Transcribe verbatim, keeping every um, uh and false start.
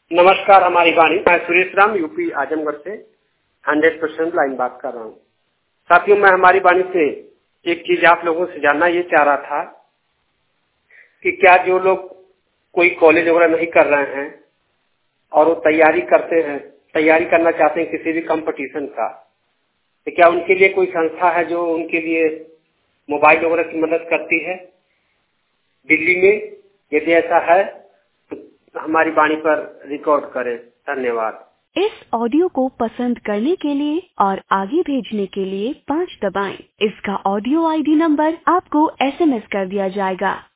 नमस्कार, हमारी वाणी। मैं सुरेश राम यूपी आजमगढ़ से हंड्रेड परसेंट लाइन बात कर रहा हूँ। साथियों, मैं हमारी वाणी से एक चीज आप लोगों से जानना ये चाह रहा था कि क्या जो लोग कोई कॉलेज वगैरह नहीं कर रहे हैं और वो तैयारी करते हैं, तैयारी करना चाहते हैं किसी भी कंपटीशन का, तो क्या उनके लिए कोई संस्था है जो उनके लिए मोबाइल वगैरह की मदद करती है दिल्ली में? यदि ऐसा है तो हमारी वाणी पर रिकॉर्ड करें। धन्यवाद। इस ऑडियो को पसंद करने के लिए और आगे भेजने के लिए पाँच दबाएं। इसका ऑडियो आईडी नंबर आपको एसएमएस कर दिया जाएगा।